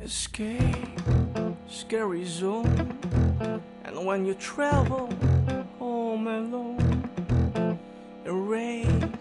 escape, scary zone. And when you travel home alone, erase